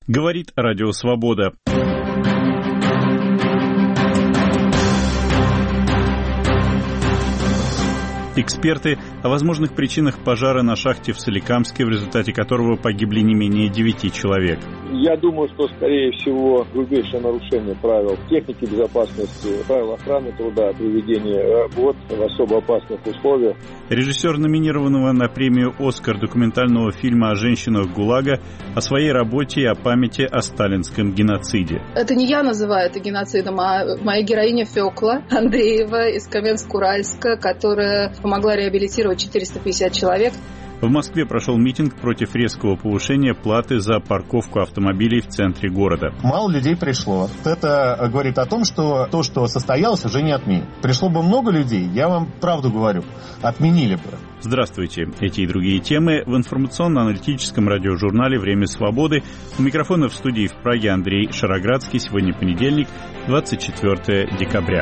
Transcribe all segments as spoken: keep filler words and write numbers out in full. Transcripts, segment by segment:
Говорит Радио Свобода. Эксперты о возможных причинах пожара на шахте в Соликамске, в результате которого погибли не менее девяти человек. Я думаю, что, скорее всего, грубейшее нарушение правил техники безопасности, правил охраны труда, приведения работ в особо опасных условиях. Режиссер номинированного на премию «Оскар» документального фильма о женщинах ГУЛАГа о своей работе и о памяти о сталинском геноциде. Это не я называю это геноцидом, а моя героиня Фёкла Андреева из Каменск-Уральска, которая помогла реабилитировать четыреста пятьдесят человек. В Москве прошел митинг против резкого повышения платы за парковку автомобилей в центре города. Мало людей пришло. Это говорит о том, что то, что состоялось, уже не отменит. Пришло бы много людей, я вам правду говорю, отменили бы. Здравствуйте. Эти и другие темы в информационно-аналитическом радиожурнале «Время свободы». У микрофона в студии в Праге Андрей Шароградский. Сегодня понедельник, двадцать четвёртое декабря.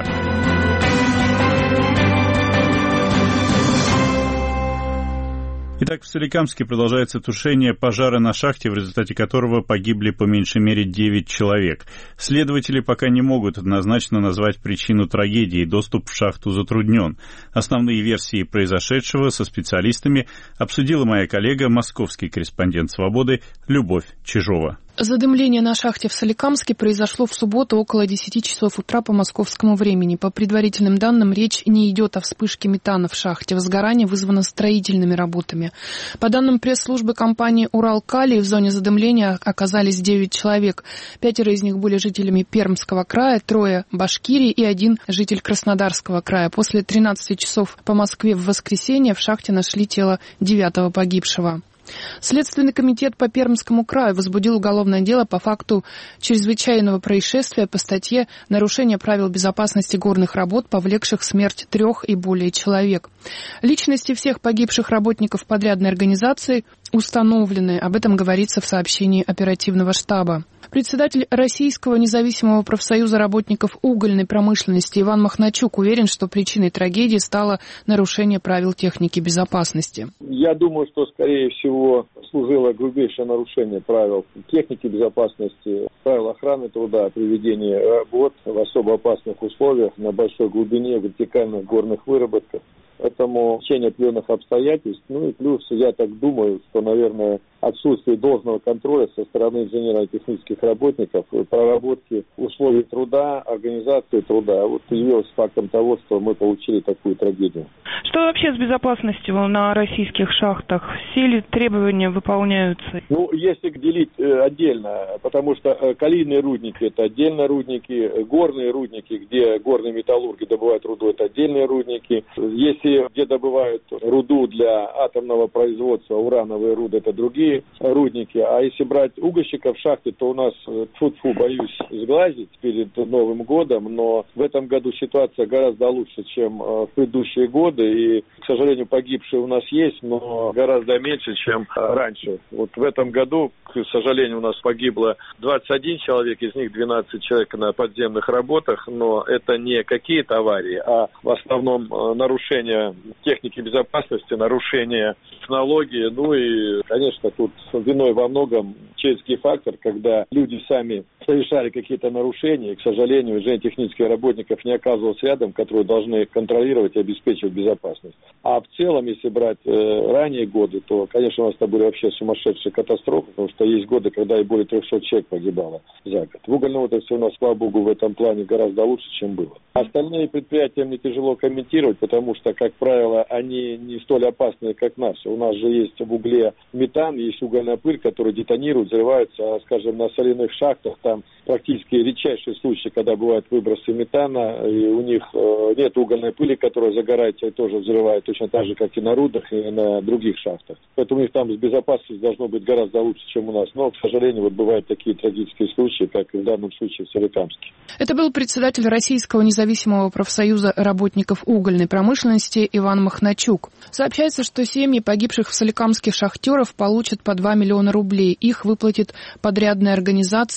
Итак, в Соликамске продолжается тушение пожара на шахте, в результате которого погибли по меньшей мере девять человек. Следователи пока не могут однозначно назвать причину трагедии, доступ в шахту затруднен. Основные версии произошедшего со специалистами обсудила моя коллега, московский корреспондент «Свободы» Любовь Чижова. Задымление на шахте в Соликамске произошло в субботу около десяти часов утра по московскому времени. По предварительным данным, речь не идет о вспышке метана в шахте. Возгорание вызвано строительными работами. По данным пресс-службы компании «Уралкалий», в зоне задымления оказались девять человек. Пятеро из них были жителями Пермского края, трое – Башкирии и один – житель Краснодарского края. После тринадцати часов по Москве в воскресенье в шахте нашли тело девятого погибшего. Следственный комитет по Пермскому краю возбудил уголовное дело по факту чрезвычайного происшествия по статье «Нарушение правил безопасности горных работ, повлекших смерть трех и более человек». Личности всех погибших работников подрядной организации установлены. Об этом говорится в сообщении оперативного штаба. Председатель Российского независимого профсоюза работников угольной промышленности Иван Махначук уверен, что причиной трагедии стало нарушение правил техники безопасности. Я думаю, что, скорее всего, служило грубейшее нарушение правил техники безопасности, правил охраны труда, приведения работ в особо опасных условиях на большой глубине в вертикальных горных выработках. Поэтому течение определенных обстоятельств, ну и плюс, я так думаю, что, наверное, отсутствие должного контроля со стороны инженерно-технических работников, проработки условий труда, организации труда, вот явилось фактом того, что мы получили такую трагедию. Что вообще с безопасностью на российских шахтах? Все ли требования выполняются? Ну, если делить э, отдельно, потому что э, калийные рудники – это отдельно рудники, горные рудники, где горные металлурги добывают руду – это отдельные рудники. Если где добывают руду для атомного производства, урановые руды – это другие рудники. А если брать угольщиков в шахте, то у нас, тьфу-тьфу, боюсь сглазить перед Новым годом, но в этом году ситуация гораздо лучше, чем в предыдущие годы. И, к сожалению, погибшие у нас есть, но гораздо меньше, чем раньше. Вот в этом году, к сожалению, у нас погибло двадцать один человек, из них двенадцать человек на подземных работах, но это не какие-то аварии, а в основном нарушение техники безопасности, нарушение технологии, ну и, конечно, тут виной во многом человеческий фактор, когда люди сами совершали какие-то нарушения, и, к сожалению, инженерно-технических работников не оказывалось рядом, которые должны контролировать и обеспечивать безопасность. А в целом, если брать э, ранние годы, то, конечно, у нас это были вообще сумасшедшие катастрофы, потому что есть годы, когда и более трехсот человек погибало за год. В угольной отрасли у нас, слава богу, в этом плане гораздо лучше, чем было. Остальные предприятия мне тяжело комментировать, потому что, как правило, они не столь опасные, как наши. У нас же есть в угле метан, есть угольная пыль, которая детонирует, взрывается, скажем, на соляных шахтах. Там практически редчайшие случаи, когда бывают выбросы метана, и у них э, нет угольной пыли, которая загорается и тоже взрывает, точно так же, как и на рудах, и на других шахтах. Поэтому у них там с безопасностью должно быть гораздо лучше, чем у нас. Но, к сожалению, вот бывают такие трагические случаи, как и в данном случае в Соликамске. Это был председатель Российского независимого профсоюза работников угольной промышленности Иван Махначук. Сообщается, что семьи погибших в Соликамске шахтеров получат по два миллиона рублей. Их выплатит подрядная организация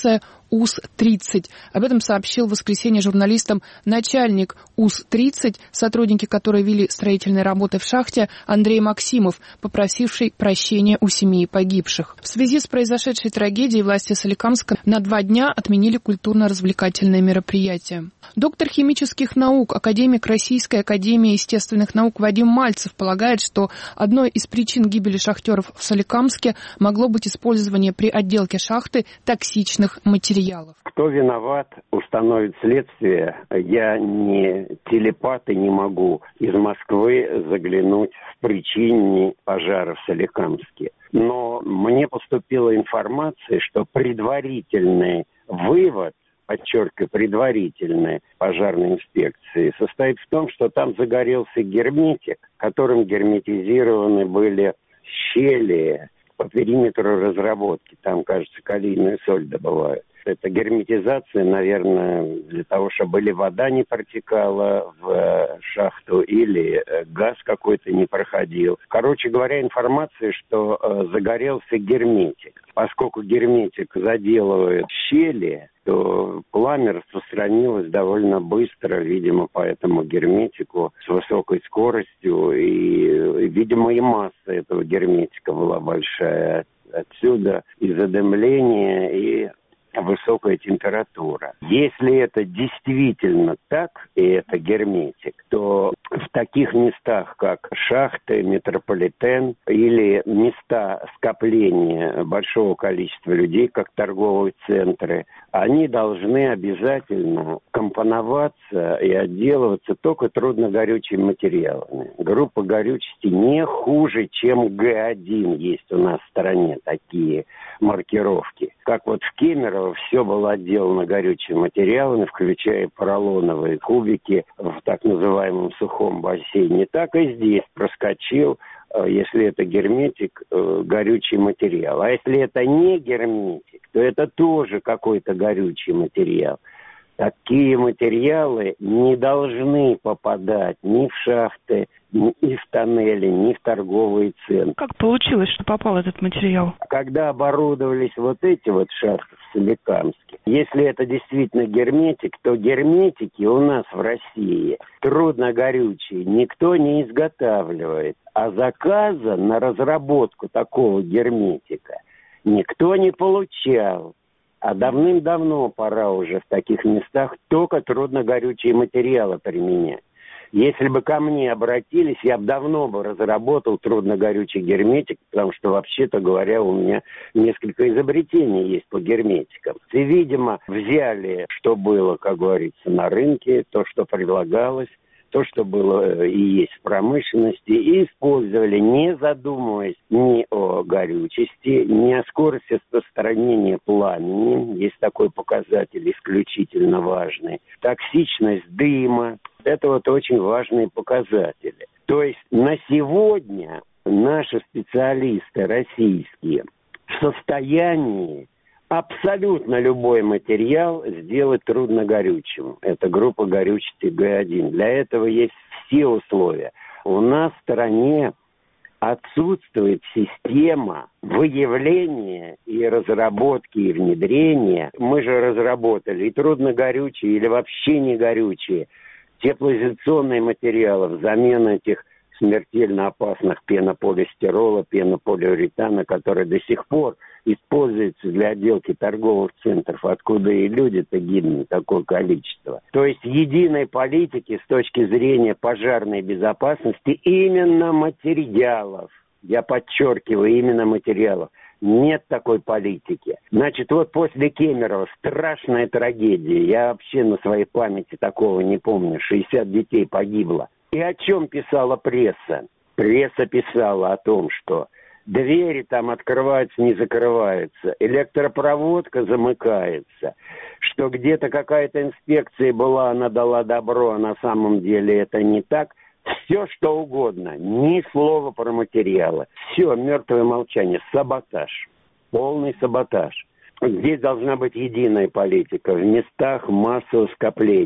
УЗ тридцать. Об этом сообщил в воскресенье журналистам начальник УЗ тридцать, сотрудники которой вели строительные работы в шахте, Андрей Максимов, попросивший прощения у семьи погибших. В связи с произошедшей трагедией власти Соликамска на два дня отменили культурно-развлекательные мероприятия. Доктор химических наук, академик Российской академии естественных наук Вадим Мальцев полагает, что одной из причин гибели шахтеров в Соликамске могло быть использование при отделке шахты токсичных материалов. Кто виноват, установит следствие. Я не телепат и не могу из Москвы заглянуть в причине пожара в Соликамске. Но мне поступила информация, что предварительный вывод, подчеркиваю, предварительной пожарной инспекции, состоит в том, что там загорелся герметик, которым герметизированы были щели по периметру разработки. Там, кажется, калийную соль добывают. Это герметизация, наверное, для того, чтобы или вода не протекала в шахту, или газ какой-то не проходил. Короче говоря, информация, что э, загорелся герметик. Поскольку герметик заделывает щели, то пламя распространилось довольно быстро, видимо, по этому герметику с высокой скоростью. И, видимо, и масса этого герметика была большая. Отсюда и задымление, и высокая температура. Если это действительно так, и это герметик, то в таких местах, как шахты, метрополитен или места скопления большого количества людей, как торговые центры, они должны обязательно компоноваться и отделываться только трудногорючими материалами. Группа горючести не хуже, чем Г один. Есть у нас в стране такие маркировки. Как вот в Кемерово все было отделано горючими материалами, включая поролоновые кубики в так называемом сухом бассейне. Так и здесь проскочил, если это герметик, горючий материал. А если это не герметик, то это тоже какой-то горючий материал. Такие материалы не должны попадать ни в шахты, ни в тоннели, ни в торговые центры. Как получилось, что попал этот материал? Когда оборудовались вот эти вот шахты в Соликамске, если это действительно герметик, то герметики у нас в России трудногорючие никто не изготавливает. А заказа на разработку такого герметика никто не получал. А давным-давно пора уже в таких местах только трудногорючие материалы применять. Если бы ко мне обратились, я бы давно бы разработал трудногорючий герметик, потому что, вообще-то говоря, у меня несколько изобретений есть по герметикам. И, видимо, взяли, что было, как говорится, на рынке, то, что предлагалось, то, что было и есть в промышленности, и использовали, не задумываясь ни о горючести, ни о скорости распространения пламени. Есть такой показатель исключительно важный. Токсичность дыма. Это вот очень важные показатели. То есть на сегодня наши специалисты российские в состоянии абсолютно любой материал сделать трудногорючим. Это группа горючести Г один. Для этого есть все условия. У нас в стране отсутствует система выявления и разработки, и внедрения. Мы же разработали и трудногорючие, или вообще не горючие теплоизоляционные материалы взамен этих смертельно опасных пенополистирола, пенополиуретана, которые до сих пор используются для отделки торговых центров, откуда и люди-то гибнут такое количество. То есть единой политики с точки зрения пожарной безопасности именно материалов, я подчеркиваю, именно материалов, нет такой политики. Значит, вот после Кемерово страшная трагедия. Я вообще на своей памяти такого не помню. шестьдесят детей погибло. И о чем писала пресса? Пресса писала о том, что двери там открываются, не закрываются, электропроводка замыкается, что где-то какая-то инспекция была, она дала добро, а на самом деле это не так. Все, что угодно, ни слова про материалы. Все, мертвое молчание, саботаж, полный саботаж. Здесь должна быть единая политика в местах массового скопления. В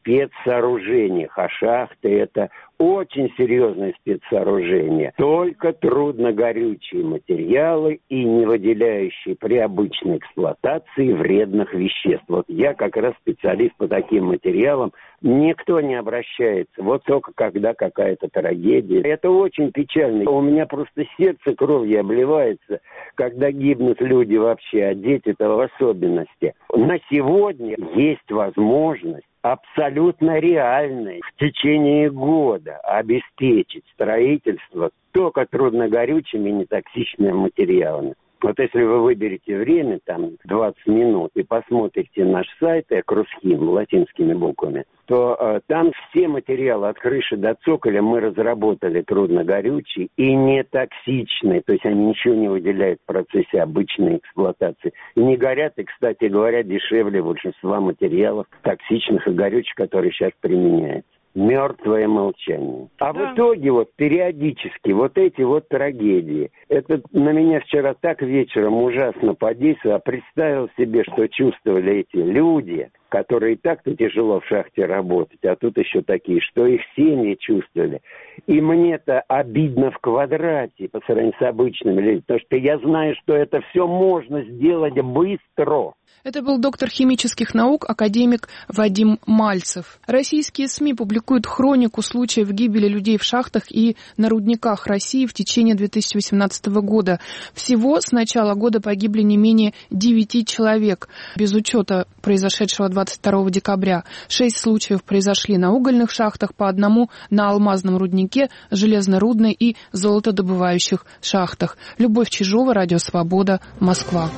спецсооружениях, а шахты это очень серьезное спецсооружение. Только трудногорючие материалы и не выделяющие при обычной эксплуатации вредных веществ. Вот я как раз специалист по таким материалам. Никто не обращается. Вот только когда какая-то трагедия. Это очень печально. У меня просто сердце кровью обливается, когда гибнут люди вообще, а дети-то в особенности. На сегодня есть возможность абсолютно реальной в течение года обеспечить строительство только трудногорючими и нетоксичными материалами. Вот если вы выберете время, там, двадцать минут, и посмотрите наш сайт «Экрусхим» латинскими буквами, то э, там все материалы от крыши до цоколя мы разработали трудногорючие и нетоксичные, то есть они ничего не выделяют в процессе обычной эксплуатации. И не горят, и, кстати говоря, дешевле большинства материалов токсичных и горючих, которые сейчас применяются. Мертвое молчание. А да. В итоге вот периодически вот эти вот трагедии. Это на меня вчера так вечером ужасно подействовало. Представил себе, что чувствовали эти люди, которые и так-то тяжело в шахте работать, а тут еще такие, что их семьи чувствовали. И мне-то обидно в квадрате по сравнению с обычными людьми, потому что я знаю, что это все можно сделать быстро. Это был доктор химических наук, академик Вадим Мальцев. Российские СМИ публикуют хронику случаев гибели людей в шахтах и на рудниках России в течение две тысячи восемнадцатого года. Всего с начала года погибли не менее девяти человек, без учета произошедшего двадцать второго декабря. Шесть случаев произошли на угольных шахтах, по одному на алмазном руднике, железнорудной и золотодобывающих шахтах. Любовь Чижова, Радио Свобода, Москва.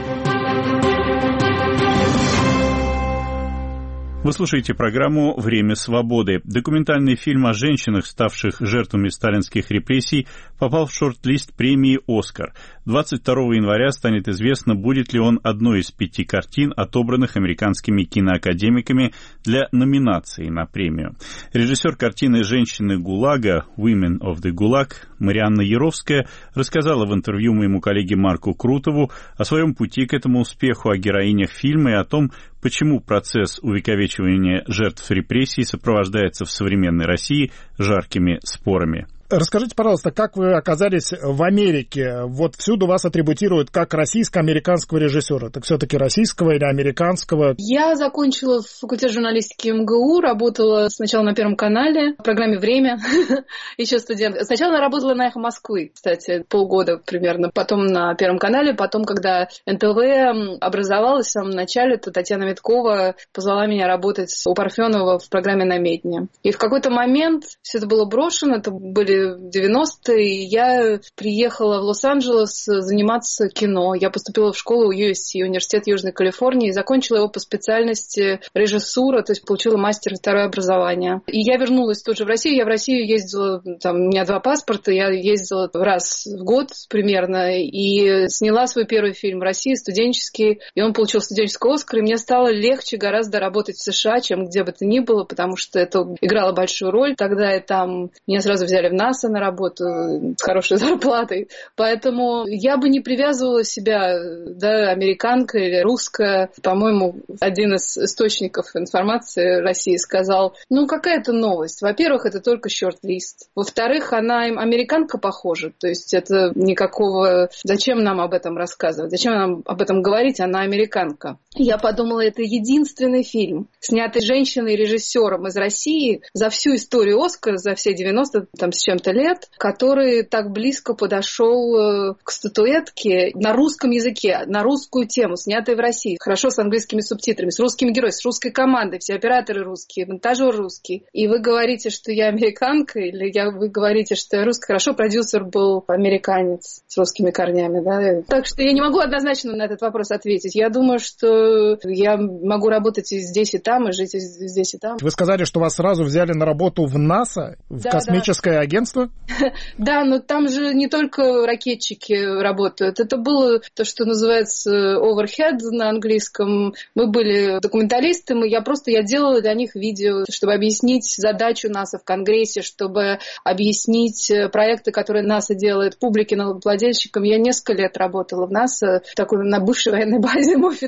Вы слушаете программу «Время свободы». Документальный фильм о женщинах, ставших жертвами сталинских репрессий, попал в шорт-лист премии «Оскар». двадцать второго января станет известно, будет ли он одной из пяти картин, отобранных американскими киноакадемиками для номинации на премию. Режиссер картины «Женщины ГУЛАГа» «Women of the Gulag» Марианна Яровская рассказала в интервью моему коллеге Марку Крутову о своем пути к этому успеху, о героинях фильма и о том, почему процесс увековечивания жертв репрессий сопровождается в современной России жаркими спорами. Расскажите, пожалуйста, как вы оказались в Америке? Вот всюду вас атрибутируют как российско-американского режиссера. Так все-таки российского или американского? Я закончила факультет журналистики МГУ, работала сначала на Первом канале, в программе «Время», еще студент. Сначала я работала на «Эхо Москвы», кстати, полгода примерно, потом на Первом канале, потом, когда эн тэ вэ образовалась в самом начале, то Татьяна Миткова позвала меня работать у Парфенова в программе «Намедни». И в какой-то момент все это было брошено, это были девяностые, я приехала в Лос-Анджелес заниматься кино. Я поступила в школу ю эс си, Университет Южной Калифорнии, и закончила его по специальности режиссура, то есть получила мастер второе образование. И я вернулась тут же в Россию. Я в Россию ездила, там, у меня два паспорта, я ездила раз в год примерно, и сняла свой первый фильм в России, студенческий, и он получил студенческий Оскар, и мне стало легче гораздо работать в США, чем где бы то ни было, потому что это играло большую роль. Тогда и там меня сразу взяли в НАСА на работу с хорошей зарплатой. Поэтому я бы не привязывала себя, да, американка или русская. По-моему, один из источников информации России сказал, ну, какая-то новость. Во-первых, это только шорт-лист. Во-вторых, она им американка похожа. То есть это никакого... Зачем нам об этом рассказывать? Зачем нам об этом говорить? Она американка. Я подумала, это единственный фильм, снятый женщиной-режиссером из России за всю историю Оскара, за все девяносто там, с чем-то лет, который так близко подошел к статуэтке на русском языке, на русскую тему, снятый в России, хорошо с английскими субтитрами, с русскими героями, с русской командой, все операторы русские, монтажер русский. И вы говорите, что я американка, или я, вы говорите, что я русская. Хорошо, продюсер был американец с русскими корнями, да. Так что я не могу однозначно на этот вопрос ответить. Я думаю, что я могу работать и здесь, и там, и жить и здесь, и там. Вы сказали, что вас сразу взяли на работу в НАСА, в да, космическое да. агентство? Да, но там же не только ракетчики работают. Это было то, что называется overhead на английском. Мы были документалистами, я просто я делала для них видео, чтобы объяснить задачу НАСА в Конгрессе, чтобы объяснить проекты, которые НАСА делает публике, налогоплательщикам. Я несколько лет работала в НАСА, такой на бывшей военной базе Моффетт Филд.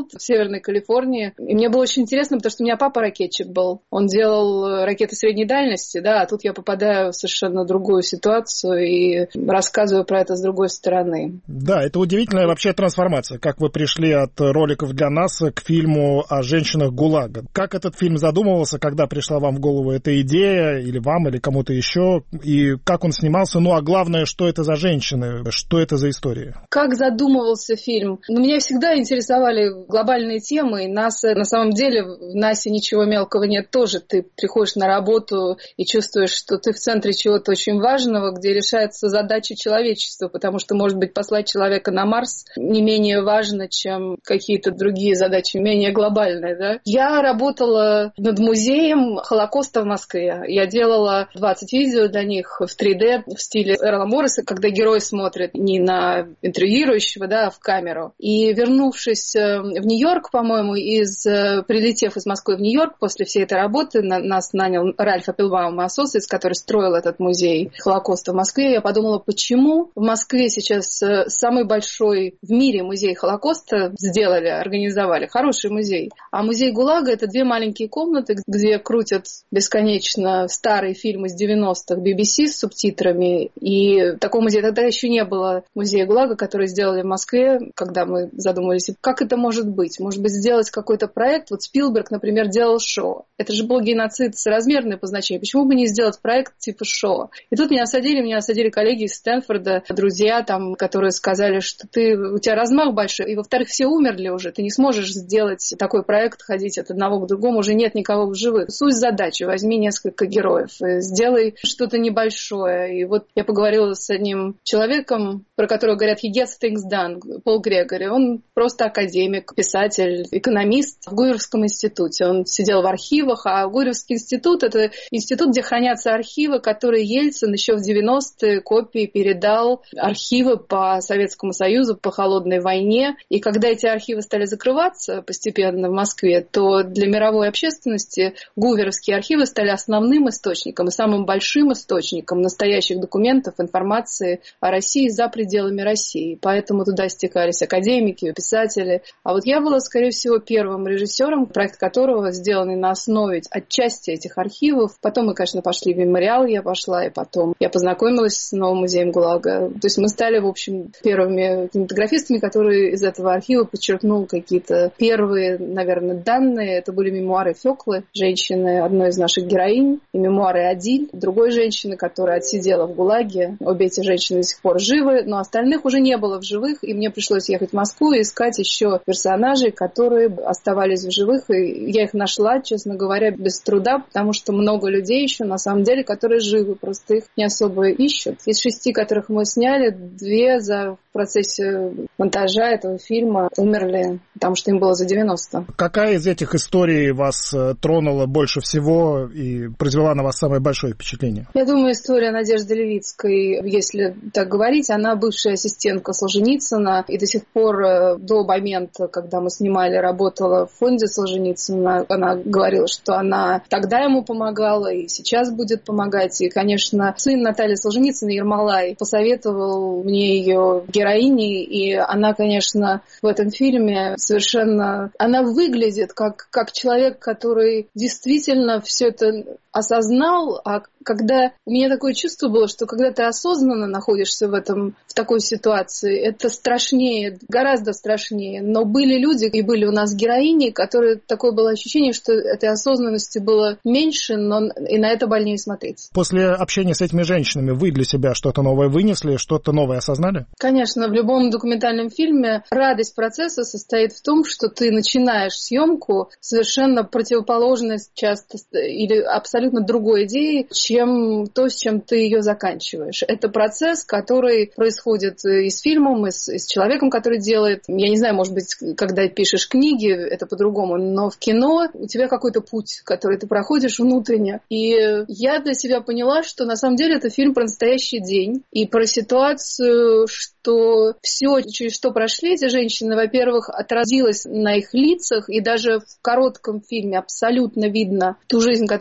Филд в Северной Калифорнии. И мне было очень интересно, потому что у меня папа ракетчик был. Он делал ракеты средней дальности, да, а тут я попадаю в совершенно другую ситуацию и рассказываю про это с другой стороны. Да, это удивительная вообще трансформация, как вы пришли от роликов для нас к фильму о женщинах ГУЛАГа. Как этот фильм задумывался, когда пришла вам в голову эта идея, или вам, или кому-то еще, и как он снимался, ну а главное, что это за женщины, что это за история? Как задумывался фильм? Ну, меня всегда интересовали глобальные темы, и НАСА, на самом деле, в НАСА ничего мелкого нет тоже. Ты приходишь на работу и чувствуешь, что ты в центре чего-то очень важного, где решается задача человечества, потому что, может быть, послать человека на Марс не менее важно, чем какие-то другие задачи, менее глобальные, да? Я работала над музеем Холокоста в Москве. Я делала двадцать видео для них в три дэ в стиле Эрла Морриса, когда герой смотрит не на интервьюирующего, да, а в камеру. И вернувшись в Нью-Йорк, по-моему, из, прилетев из Москвы в Нью-Йорк, после всей этой работы на, нас нанял Ральф Аппелбаум и Associates, который строил этот музей Холокоста в Москве. Я подумала, почему в Москве сейчас самый большой в мире музей Холокоста сделали, организовали. Хороший музей. А музей ГУЛАГа — это две маленькие комнаты, где крутят бесконечно старые фильмы с девяностых би би си с субтитрами. И такого музея тогда еще не было, музея ГУЛАГа, который сделали в Москве, когда мы задумались, как это может быть? Может быть, сделать какой-то проект? Вот Спилберг, например, делал шоу. Это же был геноцид соразмерный по значению. Почему бы не сделать проект типа шоу? И тут меня осадили, меня осадили коллеги из Стэнфорда, друзья там, которые сказали, что ты, у тебя размах большой, и, во-вторых, все умерли уже, ты не сможешь сделать такой проект, ходить от одного к другому, уже нет никого в живых. Суть задачи: возьми несколько героев, сделай что-то небольшое. И вот я поговорила с одним человеком, про которого говорят «he gets things done», Пол Грегори. Он просто академик, писатель, экономист в Гурьевском институте. Он сидел в архивах, а Гурьевский институт — это институт, где хранятся архивы, которые Ельцин еще в девяностые копии передал, архивы по Советскому Союзу, по холодной войне. И когда эти архивы стали закрываться постепенно в Москве, то для мировой общественности гуверовские архивы стали основным источником и самым большим источником настоящих документов, информации о России за пределами России. Поэтому туда стекались академики, писатели. А вот я была, скорее всего, первым режиссером, проект которого сделанный на основе отчасти этих архивов. Потом мы, конечно, пошли в мемориал, я пошла, и потом я познакомилась с новым музеем ГУЛАГа. То есть мы стали, в общем, первыми кинематографистами, которые из этого архива подчеркнул какие-то первые, наверное, данные. Это были мемуары Фёклы, женщины, одной из наших героинь, и мемуары Адиль, другой женщины, которая отсидела в ГУЛАГе. Обе эти женщины до сих пор живы, но остальных уже не было в живых, и мне пришлось ехать в Москву и искать еще персонажей, которые оставались в живых. И я их нашла, честно говоря, без труда, потому что много людей еще, на самом деле, которые живы, просто их не особо ищут. Из шести, которых мы сняли, две за в процессе монтажа этого фильма умерли, потому что им было за девяносто. Какая из этих историй вас тронула больше всего и произвела на вас самое большое впечатление? Я думаю, история Надежды Левицкой, если так говорить, она бывшая ассистентка Солженицына, и до сих пор, до момента, когда мы снимали, работала в фонде Солженицына. Она говорила, что она тогда ему помогала и сейчас будет помогать. И, конечно, сын Натальи Солженицыной, Ермолай, посоветовал мне ее героиней, и она, конечно, в этом фильме совершенно... Она выглядит как, как человек, который действительно все это осознал, а когда у меня такое чувство было, что когда ты осознанно находишься в этом, в такой ситуации, это страшнее, гораздо страшнее. Но были люди, и были у нас героини, которые такое было ощущение, что этой осознанности было меньше, но и на это больнее смотреть. После общения с этими женщинами вы для себя что-то новое вынесли, что-то новое осознали? Конечно, в любом документальном фильме радость процесса состоит в том, что ты начинаешь съемку совершенно противоположной часто или абсолютно другой идеи, чем то, с чем ты ее заканчиваешь. Это процесс, который происходит и с фильмом, и с, и с человеком, который делает. Я не знаю, может быть, когда пишешь книги, это по-другому, но в кино у тебя какой-то путь, который ты проходишь внутренне. И я для себя поняла, что на самом деле это фильм про настоящий день и про ситуацию, что все, через что прошли эти женщины, во-первых, отразилось на их лицах, и даже в коротком фильме абсолютно видно ту жизнь, которую они прожили,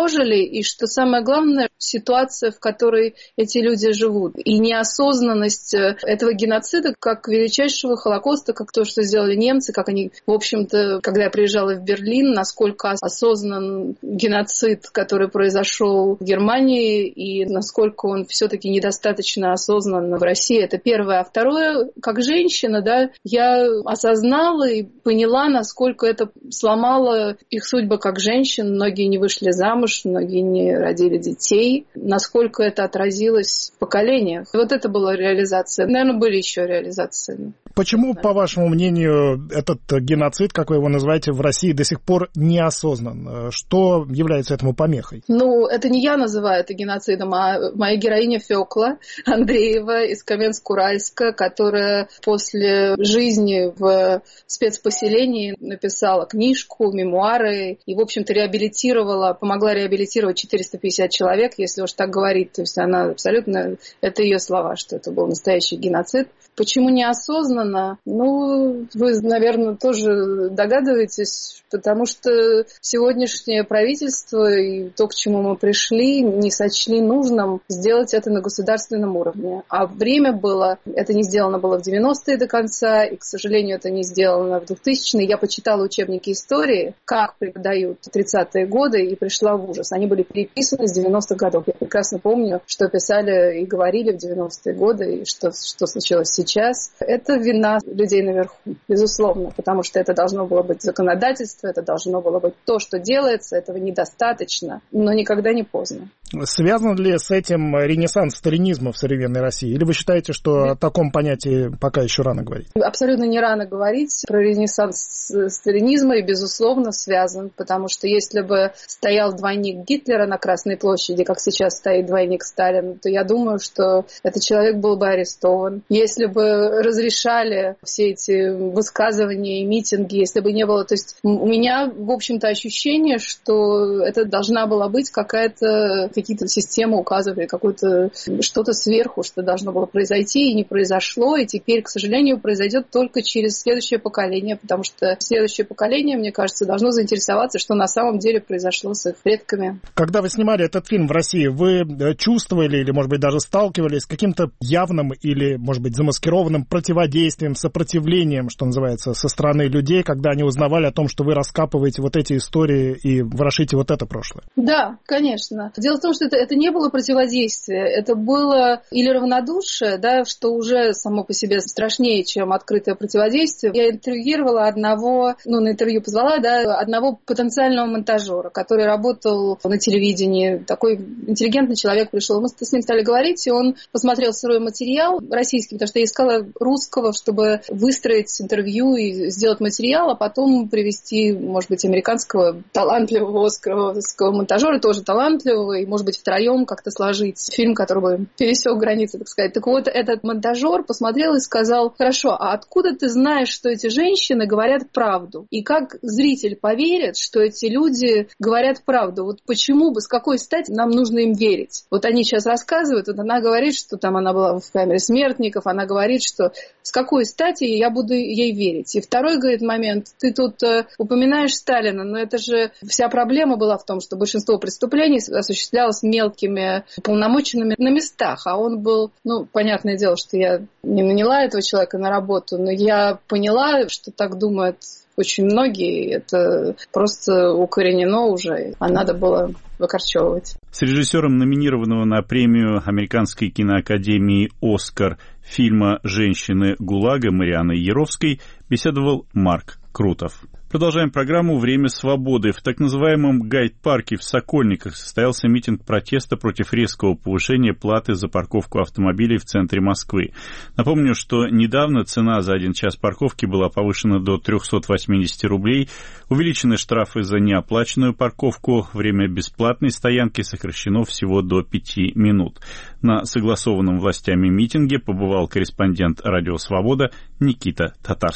прожили, и что самое главное, ситуация, в которой эти люди живут. И неосознанность этого геноцида, как величайшего Холокоста, как то, что сделали немцы, как они, в общем-то, когда я приезжала в Берлин, насколько осознан геноцид, который произошел в Германии, и насколько он все-таки недостаточно осознан в России. Это первое. А второе, как женщина, да, я осознала и поняла, насколько это сломало их судьбы как женщин. Многие не вышли замуж, многие не родили детей. Насколько это отразилось в поколениях. Вот это была реализация. Наверное, были еще реализации. Почему, по вашему мнению, этот геноцид, как вы его называете, в России до сих пор не осознан? Что является этому помехой? Ну, это не я называю это геноцидом, а моя героиня Фёкла Андреева из Каменск-Уральска, которая после жизни в спецпоселении написала книжку, мемуары и, в общем-то, реабилитировала, помогла реабилитировать четыреста пятьдесят человек, если уж так говорить. То есть она абсолютно... Это ее слова, что это был настоящий геноцид. Почему неосознанно? Ну, вы, наверное, тоже догадываетесь, потому что сегодняшнее правительство и то, к чему мы пришли, не сочли нужным сделать это на государственном уровне. А время было, это не сделано было в девяностые до конца, и, к сожалению, это не сделано в двухтысячные. Я почитала учебники истории, как преподают тридцатые годы, и пришла в ужас. Они были переписаны с девяностых годов. Я прекрасно помню, что писали и говорили в девяностые годы, и что, что случилось сейчас. Сейчас это вина людей наверху, безусловно, потому что это должно было быть законодательство, это должно было быть то, что делается, этого недостаточно, но никогда не поздно. Связан ли с этим ренессанс сталинизма в современной России? Или вы считаете, что о таком понятии пока еще рано говорить? Абсолютно не рано говорить про ренессанс сталинизма, и, безусловно, связан, потому что если бы стоял двойник Гитлера на Красной площади, как сейчас стоит двойник Сталина, то я думаю, что этот человек был бы арестован. Если бы разрешали все эти высказывания и митинги, если бы не было... То есть у меня, в общем-то, ощущение, что это должна была быть какая-то... какие-то системы указывали, какое-то что-то сверху, что должно было произойти, и не произошло, и теперь, к сожалению, произойдет только через следующее поколение, потому что следующее поколение, мне кажется, должно заинтересоваться, что на самом деле произошло с их предками. Когда вы снимали этот фильм в России, вы чувствовали или, может быть, даже сталкивались с каким-то явным или, может быть, замаскированным противодействием, сопротивлением, что называется, со стороны людей, когда они узнавали о том, что вы раскапываете вот эти истории и ворошите вот это прошлое? Да, конечно. Дело в том, что это, это не было противодействие, это было или равнодушие, да, что уже само по себе страшнее, чем открытое противодействие. Я интервьюировала одного, ну, на интервью позвала, да, одного потенциального монтажера, который работал на телевидении. Такой интеллигентный человек пришел. Мы с ним стали говорить, и он посмотрел сырой материал российский, потому что я искала русского, чтобы выстроить интервью и сделать материал, а потом привести, может быть, американского талантливого оскаровского монтажера, тоже талантливого, и, может быть, втроем как-то сложить фильм, который бы пересек границы, так сказать. Так вот, этот монтажер посмотрел и сказал: хорошо, а откуда ты знаешь, что эти женщины говорят правду? И как зритель поверит, что эти люди говорят правду? Вот почему бы, с какой стати нам нужно им верить? Вот они сейчас рассказывают, вот она говорит, что там она была в камере смертников, она говорит, что с какой стати я буду ей верить? И второй, говорит, момент, ты тут э, упоминаешь Сталина, но это же вся проблема была в том, что большинство преступлений осуществлялось мелкими уполномоченными на местах, а он был, ну, понятное дело, что я не наняла этого человека на работу, но я поняла, что так думают очень многие, это просто укоренено уже, а надо было выкорчевывать. С режиссером номинированного на премию Американской киноакадемии «Оскар» фильма «Женщины ГУЛАГа» Марианной Яровской беседовал Марк Крутов. Продолжаем программу «Время свободы». В так называемом Гайд-парке в Сокольниках состоялся митинг протеста против резкого повышения платы за парковку автомобилей в центре Москвы. Напомню, что недавно цена за один час парковки была повышена до триста восемьдесят рублей, увеличены штрафы за неоплаченную парковку, время бесплатной стоянки сокращено всего до пяти минут. На согласованном властями митинге побывал корреспондент «Радио Свобода» Никита Татарский.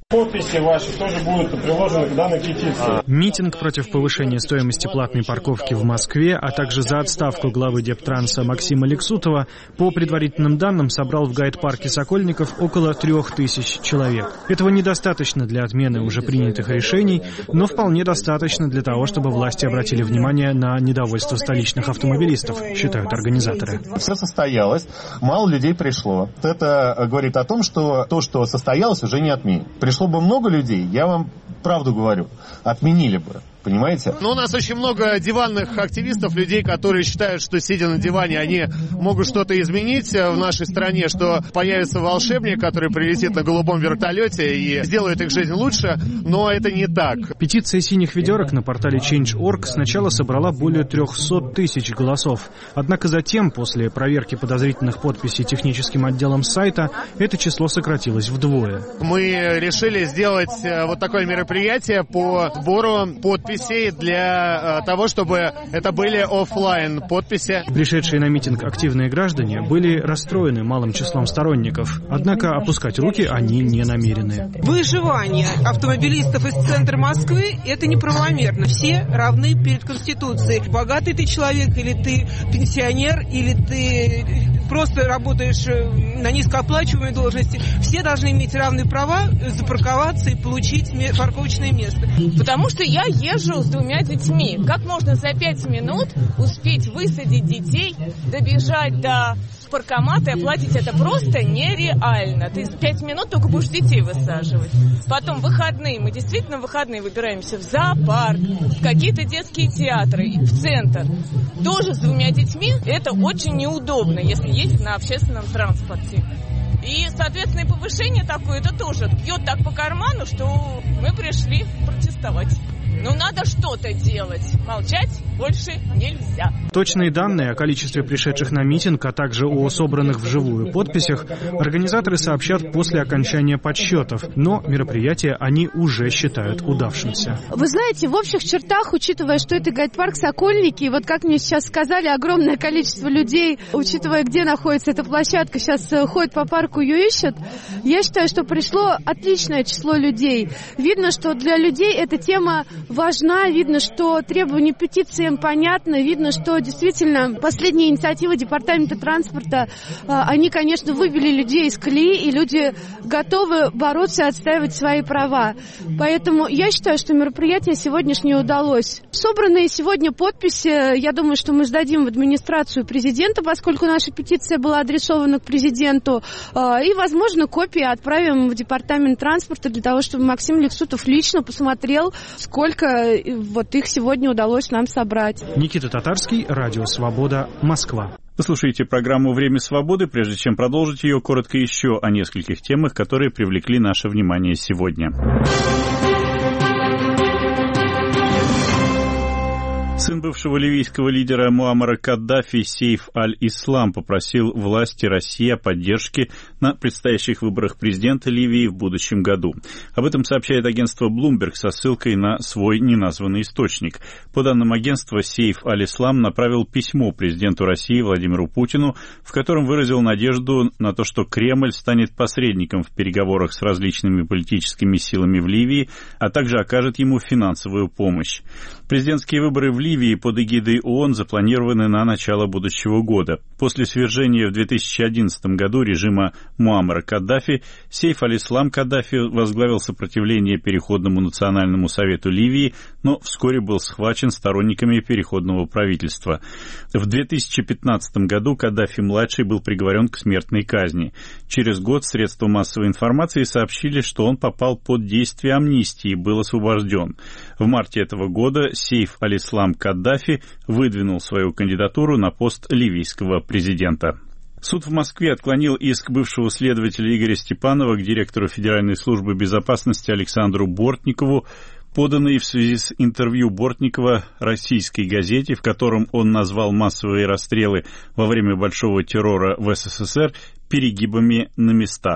Подписи ваши тоже будут приложены к данной петиции. Митинг против повышения стоимости платной парковки в Москве, а также за отставку главы Дептранса Максима Лексутова, по предварительным данным, собрал в гайд-парке Сокольников около трех тысяч человек. Этого недостаточно для отмены уже принятых решений, но вполне достаточно для того, чтобы власти обратили внимание на недовольство столичных автомобилистов, считают организаторы. Все состоялось, мало людей пришло. Это говорит о том, что то, что состоялось, уже не отменит. Пришло бы много людей, я вам правду говорю, отменили бы. Понимаете? Но у нас очень много диванных активистов, людей, которые считают, что, сидя на диване, они могут что-то изменить в нашей стране, что появится волшебник, который прилетит на голубом вертолете и сделает их жизнь лучше, но это не так. Петиция синих ведерок на портале Change точка орг сначала собрала более трехсот тысяч голосов. Однако затем, после проверки подозрительных подписей техническим отделом сайта, это число сократилось вдвое. Мы решили сделать вот такое мероприятие по сбору подписей для того, чтобы это были офлайн подписи. Пришедшие на митинг активные граждане были расстроены малым числом сторонников. Однако опускать руки они не намерены. Выживание автомобилистов из центра Москвы – это неправомерно. Все равны перед Конституцией. Богатый ты человек, или ты пенсионер, или ты просто работаешь на низкооплачиваемой должности. Все должны иметь равные права запарковаться и получить парковочное место. Потому что я езжу с двумя детьми. Как можно за пять минут успеть высадить детей, добежать до паркомата и оплатить это просто нереально. Ты пять минут только будешь детей высаживать. Потом выходные. Мы действительно в выходные выбираемся в зоопарк, в какие-то детские театры, в центр. Тоже с двумя детьми. Это очень неудобно, если ездить на общественном транспорте. И, соответственно, и повышение такое, это тоже бьет так по карману, что мы пришли протестовать. Ну, надо что-то делать. Молчать больше нельзя. Точные данные о количестве пришедших на митинг, а также о собранных вживую подписях, организаторы сообщат после окончания подсчетов, но мероприятие они уже считают удавшимся. Вы знаете, в общих чертах, учитывая, что это гайд-парк Сокольники, и вот как мне сейчас сказали, огромное количество людей, учитывая, где находится эта площадка, сейчас ходят по парку, ее ищут, я считаю, что пришло отличное число людей. Видно, что для людей эта тема важна, видно, что требования петиции им понятны, видно, что действительно последние инициативы Департамента транспорта, они, конечно, вывели людей из колеи, и люди готовы бороться и отстаивать свои права. Поэтому я считаю, что мероприятие сегодняшнее удалось. Собранные сегодня подписи, я думаю, что мы сдадим в администрацию президента, поскольку наша петиция была адресована к президенту, и, возможно, копии отправим в Департамент транспорта для того, чтобы Максим Лексутов лично посмотрел, сколько вот их сегодня удалось нам собрать. Никита Татарский, Радио Свобода, Москва. Вы слушаете программу «Время свободы». Прежде чем продолжить ее, коротко еще о нескольких темах, которые привлекли наше внимание сегодня. Сын бывшего ливийского лидера Муаммара Каддафи Сейф аль-Ислам попросил власти России о поддержке на предстоящих выборах президента Ливии в будущем году. Об этом сообщает агентство Bloomberg со ссылкой на свой неназванный источник. По данным агентства, Сейф аль-Ислам направил письмо президенту России Владимиру Путину, в котором выразил надежду на то, что Кремль станет посредником в переговорах с различными политическими силами в Ливии, а также окажет ему финансовую помощь. Президентские выборы в Ливии под эгидой ООН запланированы на начало будущего года. После свержения в две тысячи одиннадцатом году режима Муаммара Каддафи Сейф аль-Ислам Каддафи возглавил сопротивление Переходному национальному совету Ливии, но вскоре был схвачен сторонниками переходного правительства. В две тысячи пятнадцатом году Каддафи-младший был приговорен к смертной казни. Через год средства массовой информации сообщили, что он попал под действие амнистии и был освобожден. В марте этого года Сейф аль-Ислам Каддафи выдвинул свою кандидатуру на пост ливийского президента. Суд в Москве отклонил иск бывшего следователя Игоря Степанова к директору Федеральной службы безопасности Александру Бортникову, поданный в связи с интервью Бортникова российской газете, в котором он назвал массовые расстрелы во время Большого террора в СССР перегибами на местах.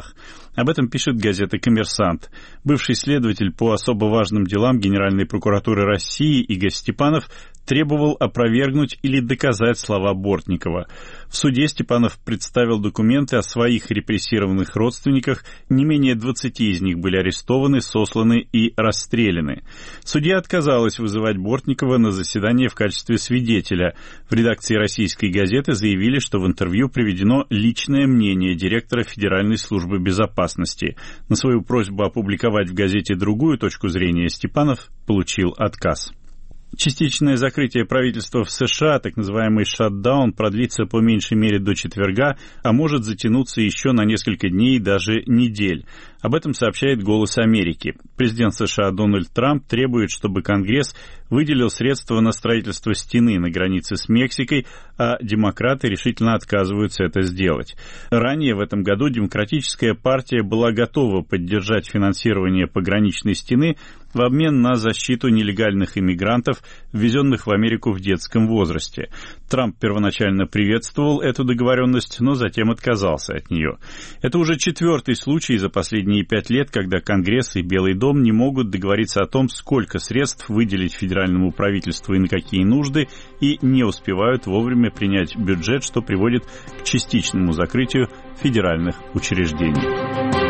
Об этом пишет газета «Коммерсант». Бывший следователь по особо важным делам Генеральной прокуратуры России Игорь Степанов требовал опровергнуть или доказать слова Бортникова. В суде Степанов представил документы о своих репрессированных родственниках, не менее двадцати из них были арестованы, сосланы и расстреляны. Судья отказалась вызывать Бортникова на заседание в качестве свидетеля. В редакции «Российской газеты» заявили, что в интервью приведено личное мнение директора Федеральной службы безопасности. На свою просьбу опубликовать в газете другую точку зрения Степанов получил отказ. Частичное закрытие правительства в США, так называемый шатдаун, продлится по меньшей мере до четверга, а может затянуться еще на несколько дней и даже недель. Об этом сообщает «Голос Америки». Президент США Дональд Трамп требует, чтобы Конгресс выделил средства на строительство стены на границе с Мексикой, а демократы решительно отказываются это сделать. Ранее в этом году Демократическая партия была готова поддержать финансирование пограничной стены в обмен на защиту нелегальных иммигрантов, ввезенных в Америку в детском возрасте. Трамп первоначально приветствовал эту договоренность, но затем отказался от нее. Это уже четвертый случай за последние пять лет, когда Конгресс и Белый дом не могут договориться о том, сколько средств выделить федеральному правительству и на какие нужды, и не успевают вовремя принять бюджет, что приводит к частичному закрытию федеральных учреждений.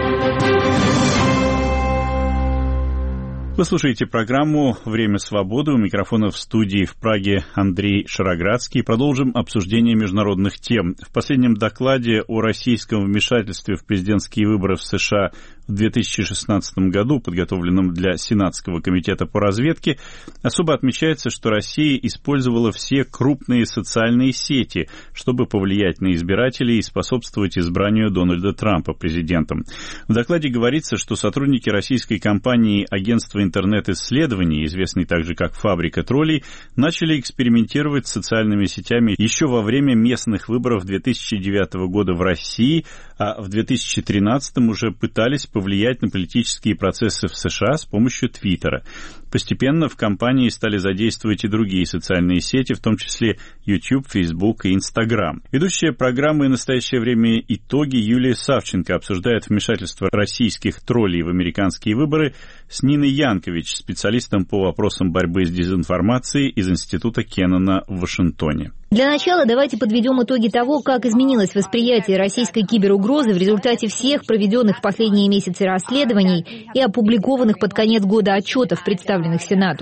Вы слушаете программу «Время свободы». У микрофона в студии в Праге Андрей Шароградский. Продолжим обсуждение международных тем. В последнем докладе о российском вмешательстве в президентские выборы в США в две тысячи шестнадцатом году, подготовленном для Сенатского комитета по разведке, особо отмечается, что Россия использовала все крупные социальные сети, чтобы повлиять на избирателей и способствовать избранию Дональда Трампа президентом. В докладе говорится, что сотрудники российской компании Агентства интернет-исследований, известной также как «Фабрика троллей», начали экспериментировать с социальными сетями еще во время местных выборов две тысячи девятого года в России, а в две тысячи тринадцатом уже пытались повлиять на политические процессы в США с помощью Твиттера. Постепенно в компании стали задействовать и другие социальные сети, в том числе YouTube, Facebook и Instagram. Ведущая программы «В настоящее время. Итоги» Юлия Савченко обсуждает вмешательство российских троллей в американские выборы с Ниной Янкович, специалистом по вопросам борьбы с дезинформацией из Института Кеннона в Вашингтоне. Для начала давайте подведем итоги того, как изменилось восприятие российской киберугрозы в результате всех проведенных в последние месяцы расследований и опубликованных под конец года отчетов, представленных Сенату.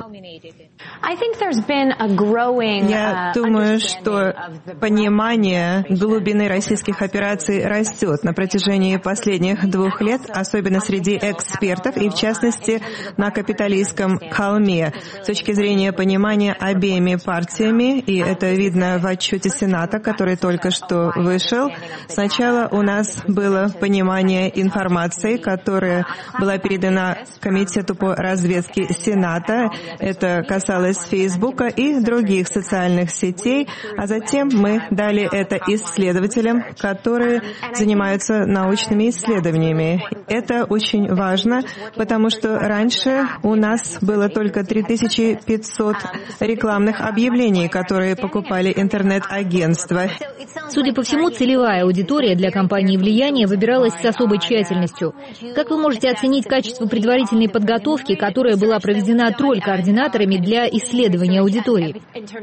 Я думаю, что понимание глубины российских операций растет на протяжении последних двух лет, особенно среди экспертов и, в частности, на капиталистском холме. С точки зрения понимания обеими партиями, и это видно в отчете Сената, который только что вышел, сначала у нас было понимание информации, которая была передана Комитету по разведке Сената. Это касалось Фейсбука и других социальных сетей, а затем мы дали это исследователям, которые занимаются научными исследованиями. Это очень важно, потому что раньше у нас было только три тысячи пятьсот рекламных объявлений, которые покупали интернет-агентства. Судя по всему, целевая аудитория для компании влияния выбиралась с особой тщательностью. Как вы можете оценить качество предварительной подготовки, которая была проведена тролль-координаторами для исследования аудитории?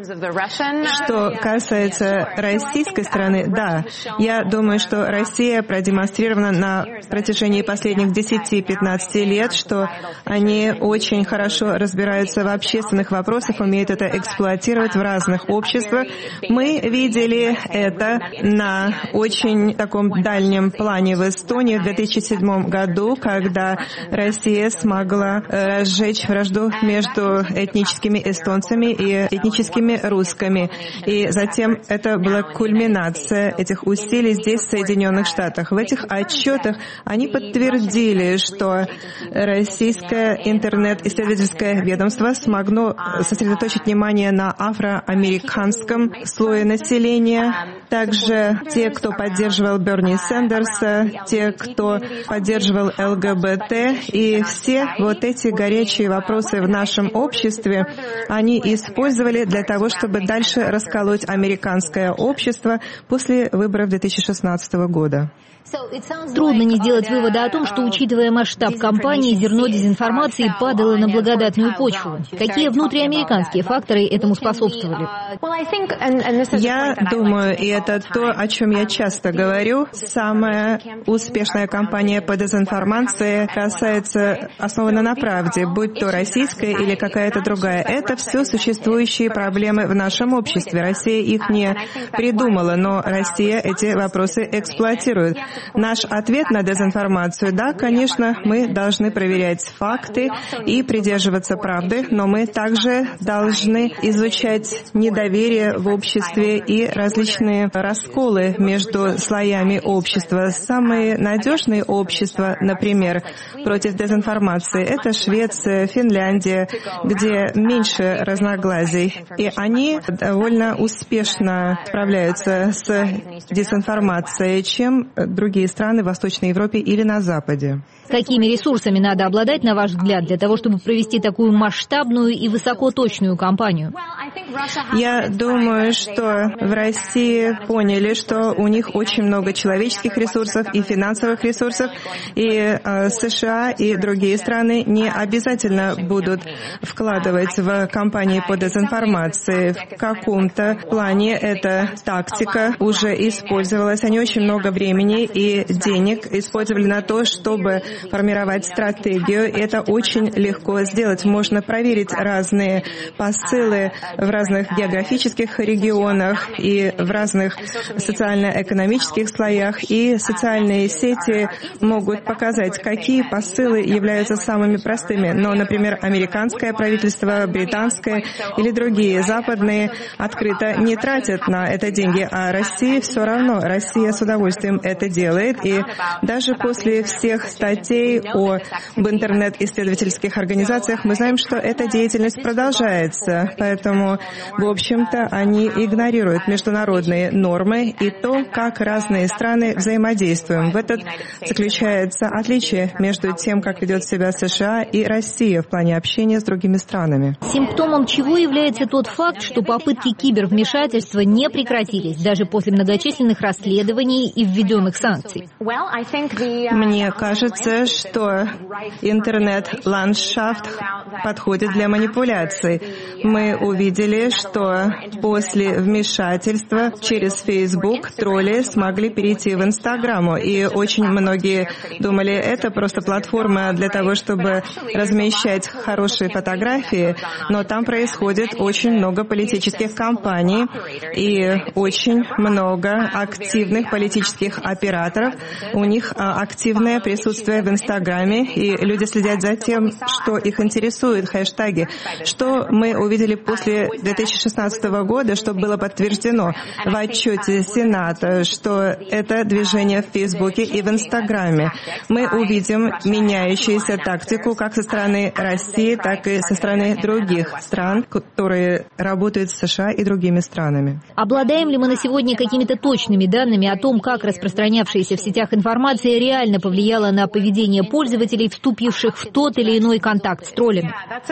Что касается российской стороны, да. Я думаю, что Россия продемонстрирована на протяжении последних десяти-пятнадцати лет, что они очень хорошо разбираются в общественных вопросах, умеют это эксплуатировать в разных обществах. Мы видели это на очень таком дальнем плане в Эстонии в две тысячи седьмом году, когда Россия смогла разжечь вражду между этническими эстонцами и этническими русскими. И затем это была кульминация этих усилий здесь, в Соединенных Штатах. В этих отчетах они подтвердили, что российское интернет-исследовательское ведомство смогло сосредоточить внимание на афроамериканском слое населения. Также те, кто поддерживал Берни Сандерса, те, кто поддерживал ЛГБТ, и все вот эти горячие вопросы в нашем обществе они использовали для того, чтобы дальше расколоть американское общество после выборов две тысячи шестнадцатого года. Трудно не сделать вывода о том, что, учитывая масштаб кампании, зерно дезинформации падало на благодатную почву. Какие внутриамериканские факторы этому способствовали? Я думаю, и это то, о чем я часто говорю, самая успешная кампания по дезинформации касается, основана на правде, будь то российская или какая-то другая. Это все существующие проблемы в нашем обществе. Россия их не придумала, но Россия эти вопросы эксплуатирует. Наш ответ на дезинформацию, да, конечно, мы должны проверять факты и придерживаться правды, но мы также должны изучать недоверие в обществе и различные расколы между слоями общества. Самые надежные общества, например, против дезинформации, это Швеция, Финляндия, где меньше разногласий, и они довольно успешно справляются с дезинформацией, чем другие страны в Восточной Европе или на Западе. Какими ресурсами надо обладать, на ваш взгляд, для того, чтобы провести такую масштабную и высокоточную кампанию? Я думаю, что в России поняли, что у них очень много человеческих ресурсов и финансовых ресурсов, и э, США и другие страны не обязательно будут вкладывать в кампании по дезинформации. В каком-то плане эта тактика уже использовалась. Они очень много времени и денег использовали на то, чтобы формировать стратегию. Это очень легко сделать. Можно проверить разные посылы в разных географических регионах и в разных социально-экономических слоях. И социальные сети могут показать, какие посылы являются самыми простыми. Но, например, американское правительство, британское или другие западные открыто не тратят на это деньги, а Россия все равно. Россия с удовольствием это делает. И даже после всех статей об интернет-исследовательских организациях мы знаем, что эта деятельность продолжается. Поэтому, в общем-то, они игнорируют международные нормы и то, как разные страны взаимодействуют. В этом заключается отличие между тем, как ведет себя США и Россия в плане общения с другими странами. Симптомом чего является тот факт, что попытки кибервмешательства не прекратились даже после многочисленных расследований и введенных санкций? Мне кажется, что интернет-ландшафт подходит для манипуляций. Мы увидели, что после вмешательства через Facebook тролли смогли перейти в Инстаграму, и очень многие думали, это просто платформа для того, чтобы размещать хорошие фотографии, но там происходит очень много политических кампаний и очень много активных политических операторов. У них активное присутствие в Инстаграме, и люди следят за тем, что их интересует, хэштаги. Что мы увидели после две тысячи шестнадцатого года, что было подтверждено в отчете Сената, что это движение в Фейсбуке и в Инстаграме. Мы увидим меняющуюся тактику как со стороны России, так и со стороны других стран, которые работают с США и другими странами. Обладаем ли мы на сегодня какими-то точными данными о том, как распространявшаяся в сетях информация реально повлияла на поведение пользователей, вступивших в тот или иной контакт с троллями?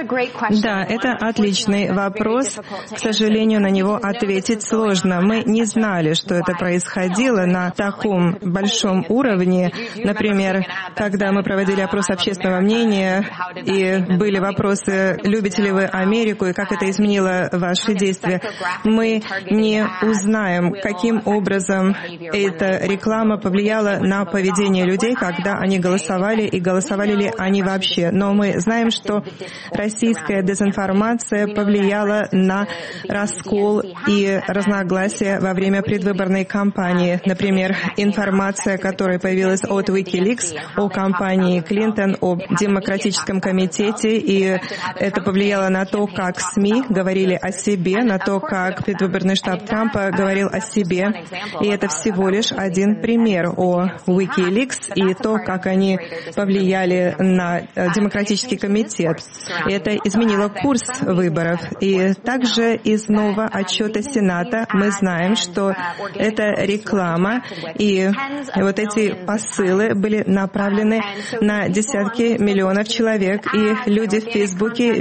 Да, это отличный вопрос. К сожалению, на него ответить сложно. Мы не знали, что это происходило на таком большом уровне. Например, когда мы проводили опрос общественного мнения, и были вопросы, любите ли вы Америку и как это изменило ваши действия, мы не узнаем, каким образом эта реклама повлияла на поведение людей, когда они голосовали, и голосовали ли они вообще. Но мы знаем, что российская дезинформация повлияла на раскол и разногласия во время предвыборной кампании. Например, информация, которая появилась от Wikileaks о кампании Клинтон, о демократическом комитете, и это повлияло на то, как СМИ говорили о себе, на то, как предвыборный штаб Трампа говорил о себе. И это всего лишь один пример о Wikileaks и то, как они повлияли на демократический комитет. И это изменило курс выборов. И также из нового отчета Сената мы знаем, что эта реклама и вот эти посылы были направлены на десятки миллионов человек. И люди в Фейсбуке видели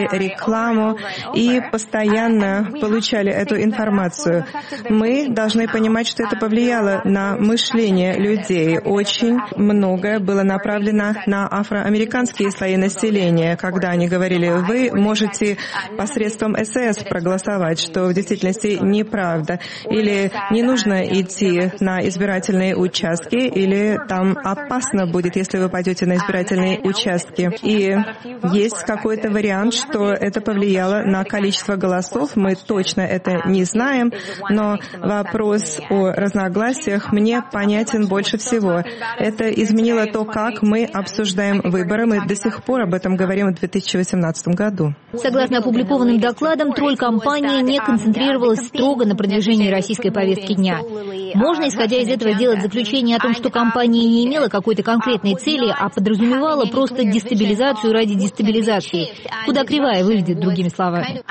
смотрели рекламу и постоянно получали эту информацию. Мы должны понимать, что это повлияло на мышление людей. Очень многое было направлено на афроамериканские слои населения, когда они говорили: вы можете посредством СС проголосовать, что в действительности неправда, или не нужно идти на избирательные участки, или там опасно будет, если вы пойдете на избирательные участки. И есть какой-то вариант, что это повлияло на количество голосов. Мы точно это не знаем, но вопрос о разногласиях мне понятен больше всего. Это изменило то, как мы обсуждаем выборы. Мы до сих пор об этом говорим в две тысячи восемнадцатом году. Согласно опубликованным докладам, тролль-компания не концентрировалась строго на продвижении российской повестки дня. Можно, исходя из этого, сделать заключение о том, что компания не имела какой-то конкретной цели, а подразумевала просто дестабилизацию ради дестабилизации. Куда кривая выглядит, другими словами.